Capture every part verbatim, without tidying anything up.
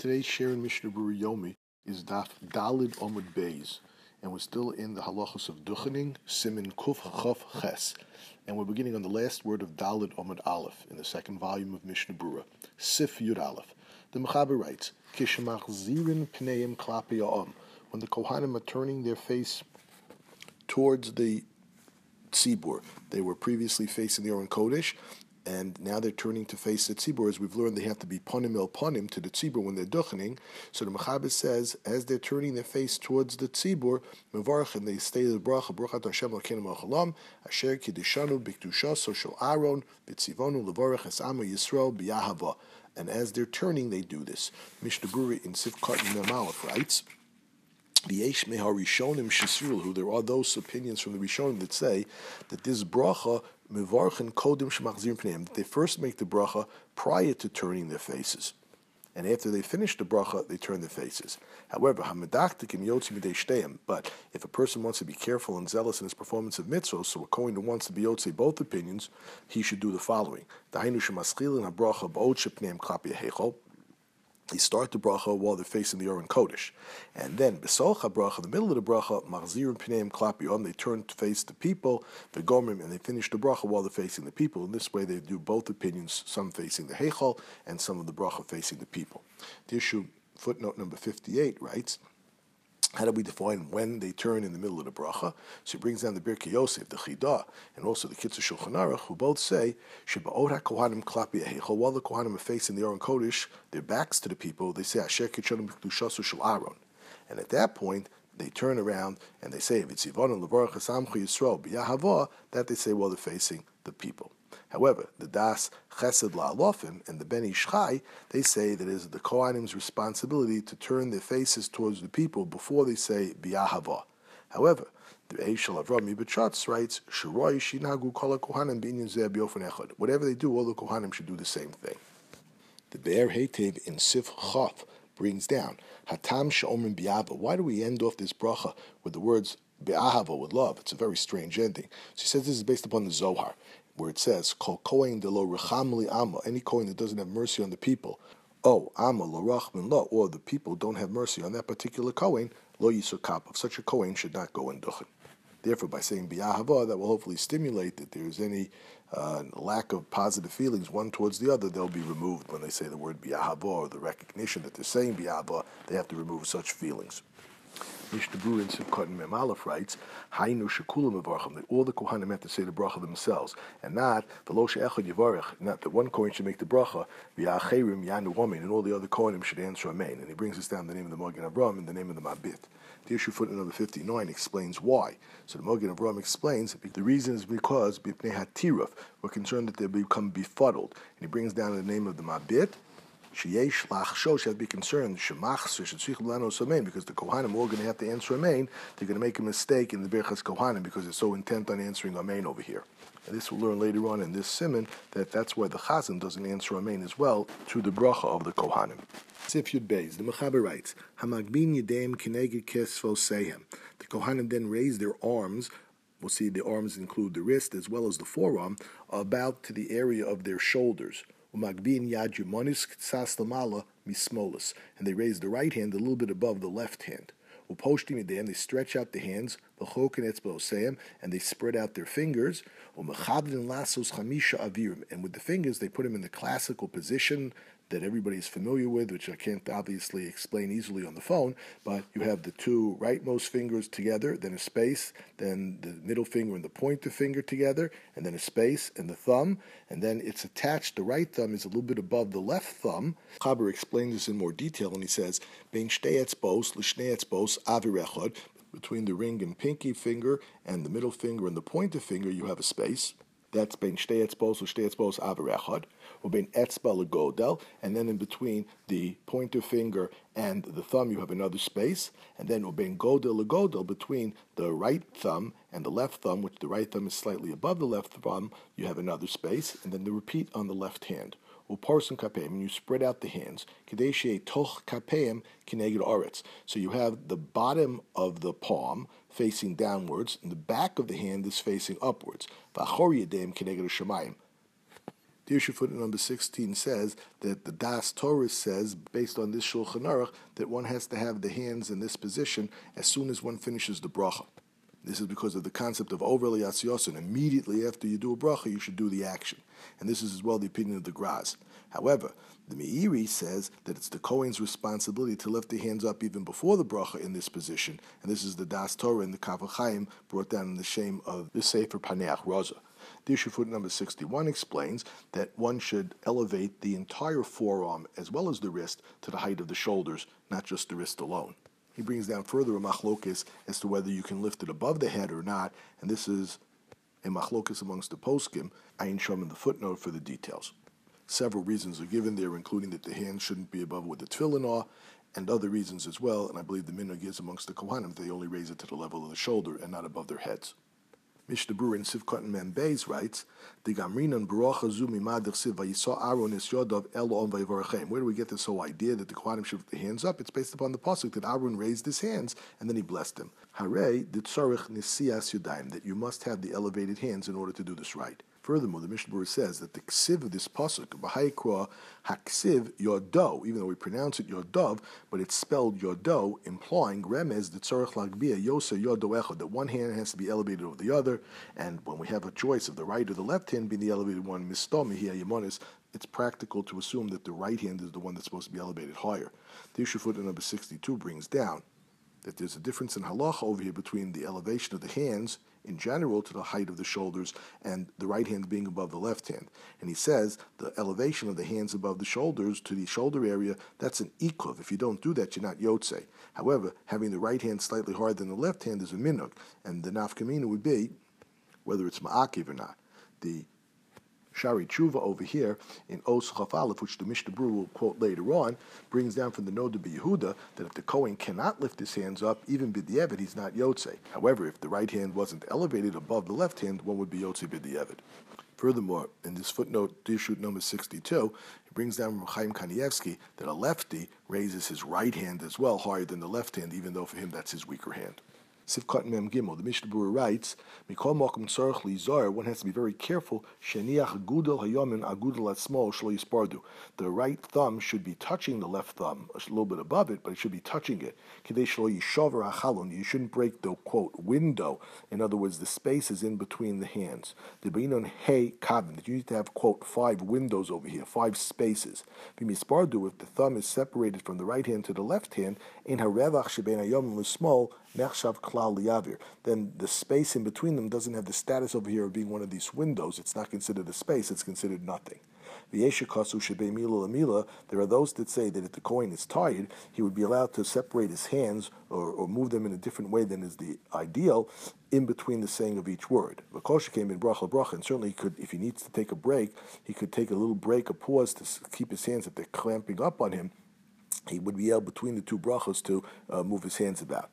Today's share in Mishnah Berurah Yomi is Daf Dalid Omud Beis, and we're still in the halachos of duchening, Simin Kuf Chaf Ches, and we're beginning on the last word of Dalid Omud Aleph in the second volume of Mishnah Berurah, Sif Yud Aleph. The Mechaber writes, Kishmach Zirin Pneim Klapi Ha'am, when the Kohanim are turning their face towards the tzibur. They were previously facing the Aron Kodesh, and now they're turning to face the tzibur. As we've learned, they have to be ponim el ponim to the tzibur when they're duchening. So the Mechaber says, as they're turning their face towards the tzibur, mevarach, and they say the bracha, brachat Hashem l'keinu malchalam, asher kiddushanu b'kedushaso shel Aaron, v'tzivonu levarach es Amo Yisrael b'yahava. And as they're turning, they do this. Mishnah Berurah in Sifkat Mem Aleph writes, V'yesh meha rishonim shesirul, there are those opinions from the rishonim that say that this bracha mevarchen kodim shemachzirim pneim, that they first make the bracha prior to turning their faces, and after they finish the bracha, they turn their faces. However, hamedachtikim yotzi midei shteim, but if a person wants to be careful and zealous in his performance of mitzvos, so a kohen who wants to be yotzi both opinions, he should do the following: Dahainu shemaschilin habracha ba'od shepneim klapi heichol. They start the bracha while they're facing the Aron Kodesh. And then, B'soch HaBracha, in the middle of the bracha, Machzirim Pneim Klapi Ha'am, they turn to face the people, the Gomrim, and they finish the bracha while they're facing the people. In this way, they do both opinions, some facing the Heichal, and some of the bracha facing the people. The issue, footnote number fifty-eight, writes, how do we define when they turn in the middle of the bracha? So he brings down the Birkei Yosef, the Chidah, and also the Kitzur Shulchan Aruch, who both say, Sheba'od HaKohanim Klapi Heichal, while the Kohanim are facing the Aron Kodesh, their backs to the people, they say, Asher Kitchanim B'kedushaso shel Aaron. And at that point, they turn around and they say, V'tzivonu levarach es Amcho Yisrael b'yahava, that they say while they're facing the people. However, the Das Chesed La'alofim and the Ben Ish Chai, they say that it is the Kohanim's responsibility to turn their faces towards the people before they say B'yahava. However, the Eishel Avram Yibetratz writes, Shiroi Shinagu Kol HaKohanim B'inyan Zeh B'yofen Echad. Whatever they do, all the Kohanim should do the same thing. The Be'er Heitev in Sif Chaf brings down, Hatam Sh'omrim B'yahava. Why do we end off this bracha with the words B'ahava, with love? It's a very strange ending. So he says this is based upon the Zohar, where it says, Kol kohen de lo recham li amma, any kohen that doesn't have mercy on the people, oh, amma lo rachmin lo, or the people don't have mercy on that particular kohen, lo yisur kapav, such a kohen should not go in duchen. Therefore, by saying b'yahava, that will hopefully stimulate that there's any uh, lack of positive feelings one towards the other, they'll be removed when they say the word b'yahava, or the recognition that they're saying b'yahava, they have to remove such feelings. Mishnah Berurah in Sivkot Mem Aleph writes, Hainu shekulam mevarchim, that all the kohanim have to say the bracha themselves, and not the lo she'echad yivarech, not that one kohen should make the bracha, v'ya'acherim yanu amen, and all the other kohanim should answer amen. And he brings us down the name of the Magen Avraham and the name of the Mabit. The issue footnote number fifty-nine explains why. So the Magen Avraham explains the reason is because b'pnei hatiruf, we're concerned that they become befuddled, and he brings down the name of the Mabit. Sheyesh lachshosh, have to be concerned, shemachs shetzrich blanos amen, because the kohanim are all going to have to answer amen. They're going to make a mistake in the berachas kohanim because they're so intent on answering amen over here. And this we'll learn later on in this siman that that's why the chazan doesn't answer amen as well to the bracha of the kohanim. Sif Yud Beis, the Mechaber writes, Hamagbin yedeim kineged kesfo sehem. The kohanim then raise their arms. We'll see the arms include the wrist as well as the forearm, about to the area of their shoulders. Umagbin yad yumonis ktsas lamala mismolis, and they raise the right hand a little bit above the left hand. Uposhtim yedem, they stretch out the hands, v'choken etzba'oseim, and they spread out their fingers. Umechavdin lasos chamisha avirim, and with the fingers they put them in the classical position that everybody is familiar with, which I can't obviously explain easily on the phone, but you have the two rightmost fingers together, then a space, then the middle finger and the pointer finger together, and then a space and the thumb, and then it's attached, the right thumb is a little bit above the left thumb. Chaber explains this in more detail, and he says, Bein shtei etzbos l'shnei etzbos avir echad, between the ring and pinky finger and the middle finger and the pointer finger, you have a space. That's bein shtei etzbos l'shnei etzbos avir echad. Or bein etzba legodel, and then in between the pointer finger and the thumb you have another space, and then bein godel legodel, between the right thumb and the left thumb, which the right thumb is slightly above the left thumb, you have another space, and then the repeat on the left hand. Uparson kapeim, and you spread out the hands. Kadeshe toch kapeim kineged aretz. So you have the bottom of the palm facing downwards, and the back of the hand is facing upwards. V'achor yedem kineged shamayim. The issue footnote number sixteen says that the Das Torah says, based on this Shulchan Aruch, that one has to have the hands in this position as soon as one finishes the bracha. This is because of the concept of overly asyosin. Immediately after you do a bracha, you should do the action. And this is as well the opinion of the Graz. However, the Meiri says that it's the Kohen's responsibility to lift the hands up even before the bracha in this position. And this is the Das Torah and the Kaf HaChaim brought down in the shame of the Sefer Paneach Rosa. The issue footnote number sixty-one explains that one should elevate the entire forearm as well as the wrist to the height of the shoulders, not just the wrist alone. He brings down further a machlokes as to whether you can lift it above the head or not, and this is a machlokes amongst the poskim. Ayin Shom in the footnote for the details. Several reasons are given there, including that the hands shouldn't be above where the tefillin are, and other reasons as well, and I believe the minhag is amongst the kohanim, they only raise it to the level of the shoulder and not above their heads. Mishnah Berurah in Sivkot Mem Beis writes, "The Gamrinan Baruch Zu Mimadich Siv Vayisa Aaron Es Yodov El On Vayvarachem." Where do we get this whole idea that the Kohanim should lift the hands up? It's based upon the pasuk that Aaron raised his hands and then he blessed them. Hare the Tzarich Nisias Yudayim, that you must have the elevated hands in order to do this right. Furthermore, the Mishnah Berurah says that the ksiv of this pasuk, B'haikra haksiv yodo, even though we pronounce it yodov, but it's spelled yodo, implying remez the tzarech lagbia yosa yodo echad, that one hand has to be elevated over the other, and when we have a choice of the right or the left hand being the elevated one, mistomi hiya yamonis, it's practical to assume that the right hand is the one that's supposed to be elevated higher. The issue footnote number sixty-two brings down that there's a difference in halacha over here between the elevation of the hands in general to the height of the shoulders and the right hand being above the left hand. And he says the elevation of the hands above the shoulders to the shoulder area, that's an ikuv. If you don't do that, you're not yotzei. However, having the right hand slightly higher than the left hand is a minhag, and the nafkamina would be whether it's ma'akiv or not. The Shari Tshuva over here in Os Chaf Aleph, which the Mishnah Berurah will quote later on, brings down from the Noda B'Yehuda that if the Kohen cannot lift his hands up, even b'di'evet, he's not yotzei. However, if the right hand wasn't elevated above the left hand, one would be yotzei b'di'evet. Furthermore, in this footnote, Dishut number sixty-two, he brings down from Chaim Kanievsky that a lefty raises his right hand as well higher than the left hand, even though for him that's his weaker hand. Sivkot Mem Gimel, the Mishnah Berurah writes, Mikol Mokum Tzarech Lizar, one has to be very careful, Sheniach Agudel Hayomin Agudel Atzmo Shlo Yispardu. The right thumb should be touching the left thumb, a little bit above it, but it should be touching it. Kidei Shlo Yishover HaChalon, you shouldn't break the, quote, window. In other words, the space is in between the hands. The Beinon Hey Kavin, that you need to have, quote, five windows over here, five spaces. V'mispardu, if the thumb is separated from the right hand to the left hand, in Harevach Sheben Hayomin L'Smol, Nechshav Klal Liyavir, then the space in between them doesn't have the status over here of being one of these windows. It's not considered a space, it's considered nothing. There are those that say that if the Kohen is tired, he would be allowed to separate his hands or, or move them in a different way than is the ideal in between the saying of each word. Vakosha came in bracha bracha, and certainly he could, if he needs to take a break, he could take a little break, a pause to keep his hands if they're clamping up on him. He would be able between the two brachos to uh, move his hands about.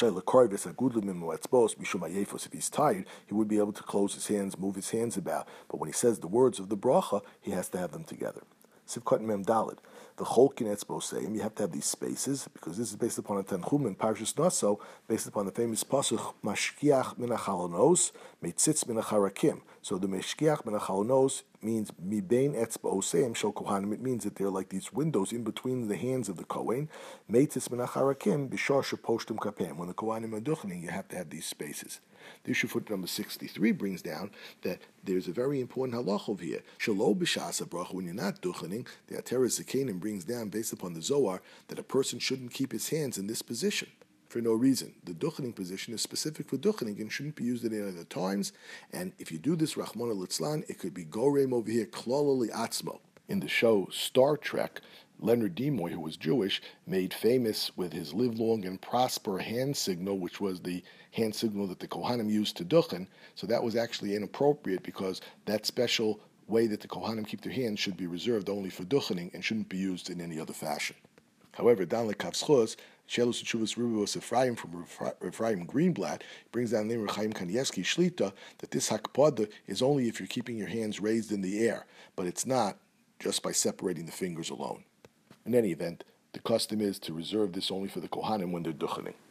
If he's tired, he would be able to close his hands, move his hands about. But when he says the words of the bracha, he has to have them together. Sivkot Mem Daled. The Cholkin Etzboseim, you have to have these spaces, because this is based upon a Tanchum in Parshas Naso, based upon the famous pasuk, Mashkiach min hachalonos, Meitzitz min hacharakim. So the Mashkiach min hachalonos means Mibein Etzboseim shel Kohanim. It means that they're like these windows in between the hands of the Kohen. Meitzitz min hacharakim, Bishar sheposhtum kapem. When the Kohanim are duchening, you have to have these spaces. The issue footnote number sixty-three brings down that there's a very important halach over here. Shelo b'shas bracha, when you're not duchening, the Ateres Zekanim brings down, based upon the Zohar, that a person shouldn't keep his hands in this position for no reason. The duchening position is specific for duchening and shouldn't be used at any other times. And if you do this, Rachmana litzlan, it could be gorem over here, klolali atzmo. In the show Star Trek, Leonard Nimoy, who was Jewish, made famous with his live long and prosper hand signal, which was the hand signal that the Kohanim used to duchen. So that was actually inappropriate, because that special way that the Kohanim keep their hands should be reserved only for duchening and shouldn't be used in any other fashion. However, Dan Lekavschus, Shelus Chuvas Rubos Ephraim from Ephraim Greenblatt brings down the name of Chaim Kanievsky Shlita that this hakpada is only if you're keeping your hands raised in the air, but it's not just by separating the fingers alone. In any event, the custom is to reserve this only for the Kohanim when they're duchening.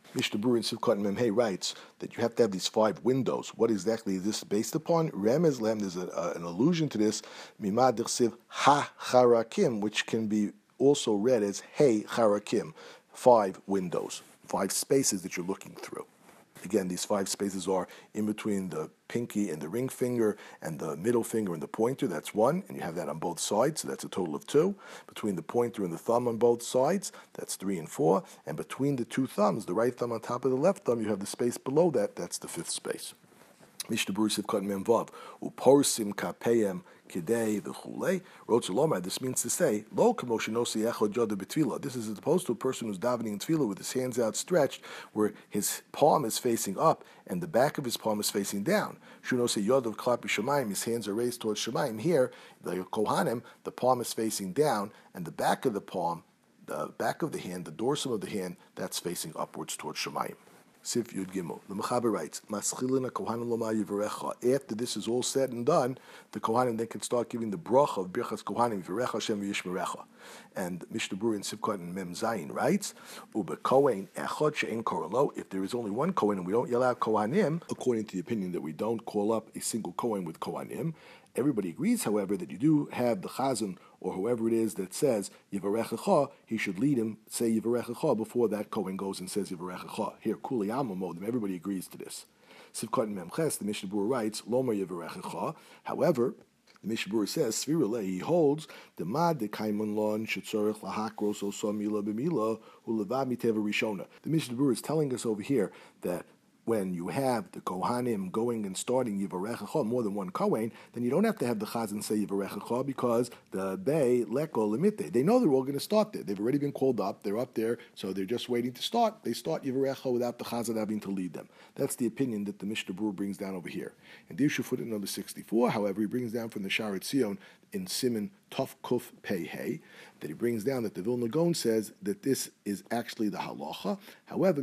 Mishnah Berurah in Sivkot and Memhei writes that you have to have these five windows. What exactly is this based upon? Remez Lem, there's a, uh, an allusion to this, Mimad Dichsiv Ha Charakim, which can be also read as Hey Charakim, five windows, five spaces that you're looking through. Again, these five spaces are in between the pinky and the ring finger and the middle finger and the pointer. That's one, and you have that on both sides, so that's a total of two. Between the pointer and the thumb on both sides, that's three and four. And between the two thumbs, the right thumb on top of the left thumb, you have the space below that. That's the fifth space. Mishnah Berurah Sivkot Memvav uporsim kapeyem kidei v'chulei Rotz Lomar. This means to say lo kamoshenosi echod yoda b'tefillah. This is as opposed to a person who's davening in tefillah with his hands outstretched, where his palm is facing up and the back of his palm is facing down. Shunosi yodav klapi shemayim. His hands are raised towards shemayim. Here, the kohanim, the palm is facing down and the back of the palm, the back of the hand, the dorsum of the hand, that's facing upwards towards shemayim. Sif Yud Gimel. The Mechaber writes, Maschilina Kohanim Loma Yivarecha. After this is all said and done, the Kohanim then can start giving the bracha of Birchas Kohanim Yivarecha Hashem V'Yishmerecha. And Mishnah Berurah in Sivkot and Mem Zayin writes, Ube Kohen Echad She'en Koralo. If there is only one Kohen and we don't yell out Kohanim, according to the opinion that we don't call up a single Kohen with Kohanim, everybody agrees, however, that you do have the Chazan or whoever it is that says Yivarechecha, he should lead him, say Yivarechecha, before that Kohen goes and says Yivarechecha. Here, Kuli Amamodim, everybody agrees to this. Sivkot and Memches, the Mishnah Berurah writes, Lomar Yivarechecha. However, the Mishnah Berurah says, Svirale, he holds, the Mad de Kaimun Lon, Shetzorech Lahakros, Oso Mila B'Mila, Ulevad Miteva Rishona. The Mishnah Berurah is telling us over here that when you have the Kohanim going and starting Yivarechecha, more than one Kohen, then you don't have to have the Chazan say Yivarechecha because the Bey, Leko, Limite, they know they're all going to start there. They've already been called up, they're up there, so they're just waiting to start. They start Yivarechecha without the Chazan having to lead them. That's the opinion that the Mishnah Berurah brings down over here. And Dirshu footnote number sixty-four, however, he brings down from the Sharet Zion in Siman Tov Kuf Pei Hey, that he brings down that the Vilna Gaon says that this is actually the halacha. However,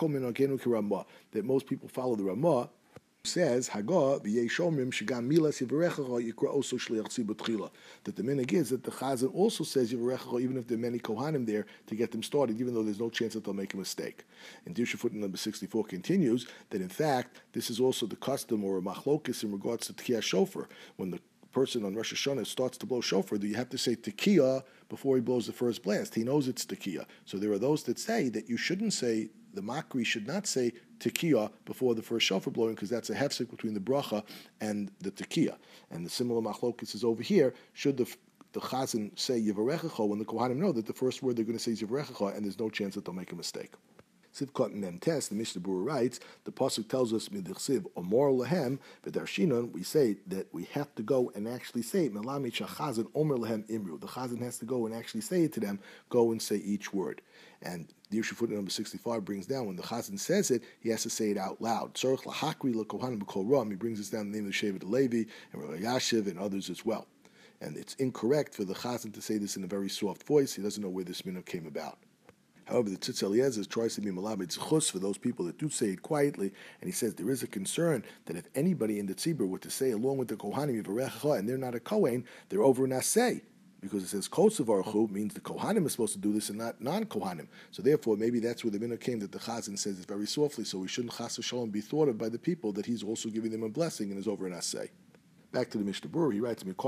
that most people follow the Ramah, who says Hagah v'yeshomrim shegam milas yivarechacha yikra also shliach tzibur tchila. That the minhag is that the Chazan also says yivarechacha even if there are many kohanim there to get them started, even though there's no chance that they'll make a mistake. And Dirshu footnote number sixty-four continues that in fact this is also the custom or a machlokis in regards to tkiyah shofar. When the person on Rosh Hashanah starts to blow shofar, do you have to say tekiah before he blows the first blast? He knows it's tekiah. So there are those that say that you shouldn't say, the makri should not say tekiah before the first shofar blowing because that's a hefsek between the bracha and the tekiah. And the similar machlokis is over here. Should the the chazan say yivarechecha when the kohanim know that the first word they're going to say is yivarechecha and there's no chance that they'll make a mistake? Sivkot Mem Tes, the Mishnah Berurah writes, the pasuk tells us midichsiv omor lehem v'darshinon. We say that we have to go and actually say it. Melami shachazan omer lehem imru. The chazan has to go and actually say it to them. Go and say each word. And the Dirshu footnote number sixty-five brings down when the chazan says it, he has to say it out loud. Tzorich lahakri lekohanim b'kol ram. He brings us down the name of the Shevet Levi and Rabbi Yashiv and others as well. And it's incorrect for the chazan to say this in a very soft voice. He doesn't know where this minhag came about. However, the Tzitz Eliezer tries to be malabed zchus for those people that do say it quietly, and he says there is a concern that if anybody in the tzibur were to say along with the kohanim yivarechecha and they're not a kohen, they're over an asay, because it says kosav aruchu means the kohanim is supposed to do this and not non-kohanim. So therefore, maybe that's where the minhag came that the chazan says it very softly, so we shouldn't chas v'shalom be thought of by the people that he's also giving them a blessing and is over an asay. Back to the Mishnah Berurah, he writes, If the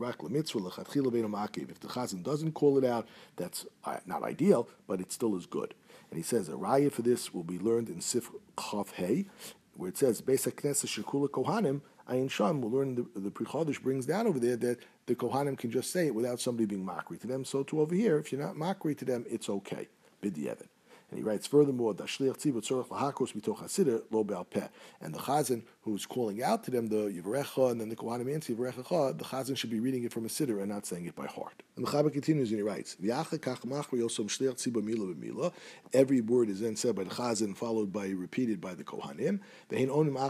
Chazan doesn't call it out, that's not ideal, but it still is good. And he says, a raya for this will be learned in Sif Chav Hey, where it says, Beis HaKnesset Shekula Kohanim, Ayin Sham, we'll learn, the, the Pri Chodesh brings down over there that the Kohanim can just say it without somebody being makri to them. So too over here, if you're not makri to them, it's okay. B'di'evet. And he writes furthermore, and the chazan who's calling out to them the yivarecha and then the kohanim answer yivarecha, the chazan should be reading it from a siddur and not saying it by heart. And the Chabad continues and he writes, every word is then said by the chazan, followed by repeated by the kohanim. They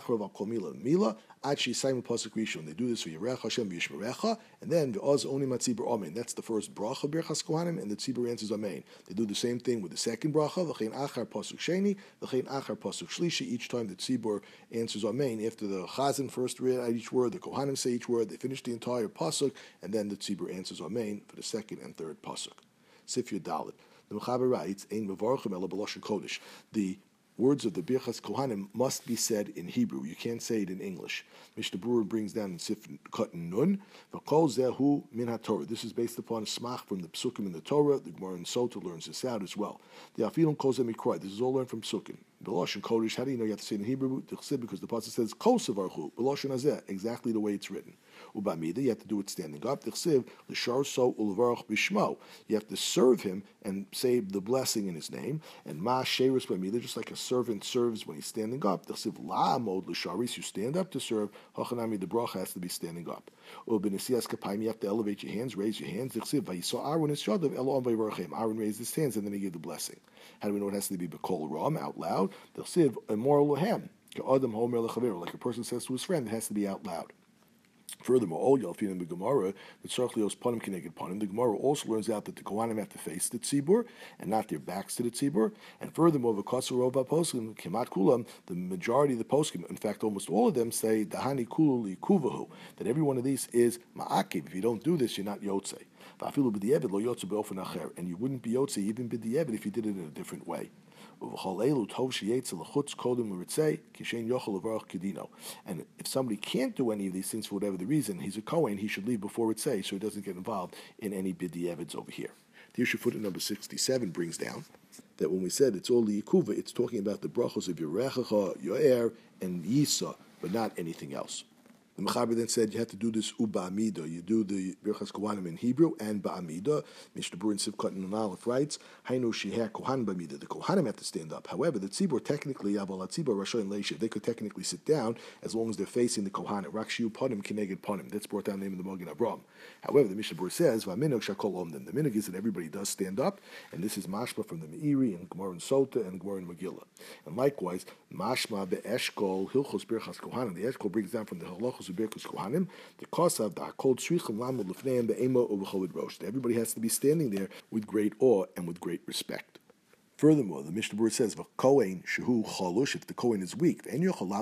do this for Yivarecha Hashem v'Yishmerecha, and then the Oz Onim Atzibur Amen. That's the first bracha Birchas Kohanim, and the Tzibur answers Amen. They do the same thing with the second bracha, V'chein Achar Pasuk Sheni, V'chein Achar Pasuk Shlishi. Each time the Tzibur answers Amen, after the Chazan first read out each word, the Kohanim say each word, they finish the entire pasuk, and then the Tzibur answers Amen for the second and third pasuk. Sif Yud Dalet. The Mechaber writes, Ein Mevarchim Ela B'Lashon Kodesh. The words of the Birchas Kohanim must be said in Hebrew. You can't say it in English. Mishnah Berurah brings down in Sif Katan Nun, V'kol zehu min haTorah. This is based upon a smach from the Psukim in the Torah. The Gemara in Sota learns this out as well. The Afilum kol zeh mikra. This is all learned from Psukim. B'lashon Kodesh. How do you know you have to say it in Hebrew? Because the pasuk says kol sevarchu. B'lashon hazeh, exactly the way it's written. Ubamida, you have to do it standing up. T'chsiv l'shar so ulvarach b'shmo. You have to serve him and say the blessing in his name. And ma sheirus b'mida, just like a servant serves when he's standing up. T'chsiv la'amod l'sharis, you stand up to serve. Hachanami, the bracha has to be standing up. Ubinesias kapayim, you have to elevate your hands, raise your hands. T'chsiv vayisa Aaron is shadav elo vayvarachem. Aaron raised his hands and then he gave the blessing. How do we know it has to be b'kol ram, out loud? T'chsiv immoral lahem. Ka'adam homer lechaver, like a person says to his friend, it has to be out loud. Furthermore, all Yalfin in the Gemara, the Tzarchlios Panim Keneged Panim, the Gemara also learns out that the Kohanim have to face the Tzibur and not their backs to the Tzibur. And furthermore, the V'kasarova Poskim, Kemat Kulam, the majority of the Poskim, in fact, almost all of them say Dahani Kululi Kuvahu, that every one of these is Ma'akiv. If you don't do this, you're not Yotzei. And you wouldn't be Yotzei even B'di'evet if you did it in a different way. And if somebody can't do any of these things for whatever the reason, he's a Kohen, he should leave before it say, so he doesn't get involved in any b'di'evids over here. The issue footnote number sixty-seven brings down that when we said it's all the Yikuva, it's talking about the brachos of Yerechacha, Yoer, and Yisa, but not anything else. The Mechaber then said you have to do this u'ba'amida. You do the Birchas Kohanim in Hebrew and ba'amida. Mishnah Berurah in Sivkot and Aleph writes, Hainu sheheh kohan ba'amida. The Kohanim have to stand up. However, the Tzibur technically, aval Tzibur Rasha and Leishiv, they could technically sit down as long as they're facing the Kohanim. Rakshiu ponim kineged ponim. That's brought down the name of the Magen Avraham. However, the Mishnah Berurah says, V'aminog shakol omden. The minog is that everybody does stand up, and this is mashma from the Meiri and Gemara in Sota and Gemara in Megillah. And likewise, mashma be'eshkol hilchos Birchas Kohanim. The Eshkol brings down from the halachos Birchas Kohanim, the kosav the hakol tzrichim lamud lefneim be'emo uv'cholid rosh. Everybody has to be standing there with great awe and with great respect. Furthermore, the Mishnah Berurah says, "V'kohen shehu chalush." If the kohen is weak, if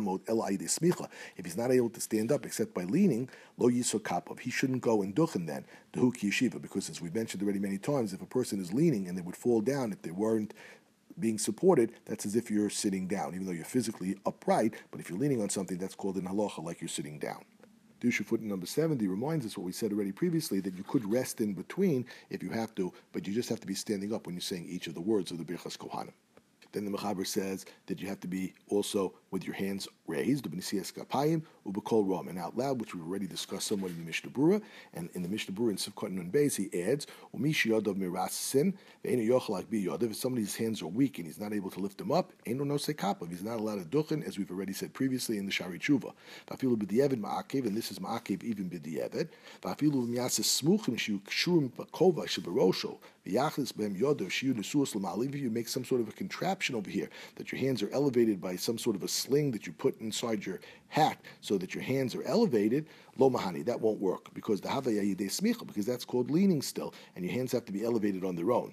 he's not able to stand up except by leaning, lo yisok kapav. He shouldn't go and duchen then the hu ki yeshiva, because as we mentioned already many times, if a person is leaning and they would fall down if they weren't being supported, that's as if you're sitting down, even though you're physically upright. But if you're leaning on something, that's called in halacha like you're sitting down. The issue footnote number seventy reminds us what we said already previously, that you could rest in between if you have to, but you just have to be standing up when you're saying each of the words of the Birchas Kohanim. Then the Mechaber says that you have to be also with your hands raised, b'nesias kapayim, ubekol ram, and out loud, which we've already discussed somewhat in the Mishnah Berurah. And in the Mishnah Berurah in Sivkot Nun Beis, he adds, umishi yadav mirasin, ve'enu yochel bi yadav. If somebody's hands are weak and he's not able to lift them up, eno no sekapav. He's not allowed to duchen, as we've already said previously in the Shari Tshuva. Va'afilu b'di'evet ma'akev, and this is ma'akev even b'di'evet. Va'afilu v'miyasis smuchim shiu kshurim b'kova shebarosho, v'yachlis b'hem yadav shiu nesuas l'ma'aliv. You make some sort of a contraption over here, that your hands are elevated by some sort of a sling that you put inside your hat so that your hands are elevated, lo mahani, that won't work, because the havaya yidei smicha, because that's called leaning still, and your hands have to be elevated on their own.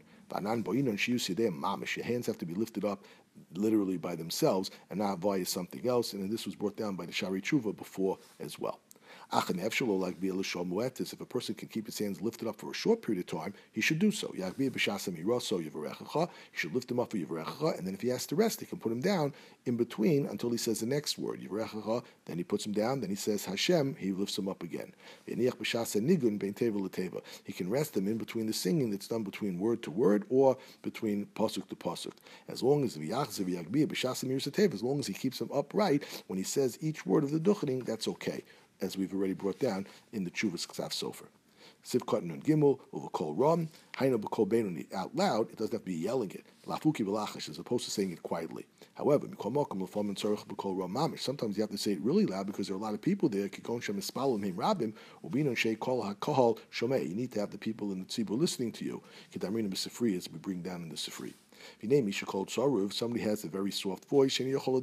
Your hands have to be lifted up literally by themselves and not via something else, and this was brought down by the Shari Tshuva before as well. If a person can keep his hands lifted up for a short period of time, he should do so. He should lift them up for Yivarechacha, and then if he has to rest, he can put him down in between until he says the next word, Yivarechacha, then he puts him down, then he says Hashem, he lifts him up again. He can rest them in between the singing that's done between word to word or between pasuk to pasuk. As long as as long as he keeps them upright, when he says each word of the duchening, that's okay, as we've already brought down in the Chuvas Ksav Sofer. Sivkot Nun Gimel, Uvakol Ram, Hainu B'kol Beinoni, out loud, it doesn't have to be yelling it, Lafuki B'lachash, as opposed to saying it quietly. However, Mikol Mokum L'fom and Tzarech B'kol Ram Mamish, sometimes you have to say it really loud because there are a lot of people there, Kikon Shem Espalim Him Rabim, Ubinon Shei Kol HaKahal Shomei, you need to have the people in the tzibur listening to you, Kedamrin B'Sifri, as we bring down in the Sifri. If somebody has a very soft voice, she only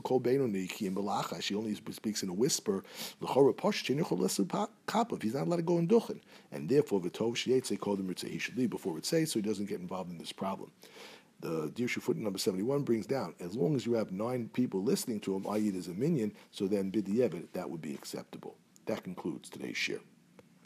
speaks in a whisper, he's not allowed to go in duchen, and therefore he should leave before it says, so he doesn't get involved in this problem. The Dirshu footnote number seventy-one brings down, as long as you have nine people listening to him, that is, there's a minion, so then b'di'evet, that would be acceptable. That concludes today's shir.